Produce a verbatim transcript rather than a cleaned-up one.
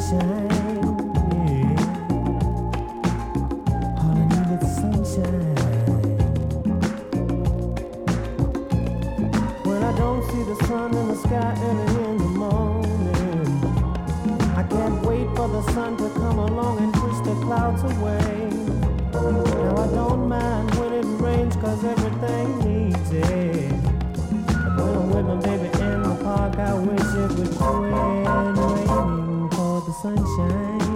sunshine, yeah. All I need is sunshine. When I don't see the sun in the sky early in the morning, I can't wait for the sun to come along and push the clouds away. Now I don't mind when it rains, cause everything needs it. But when I'm with my baby in the park, I wish it would quit raining for the sunshine.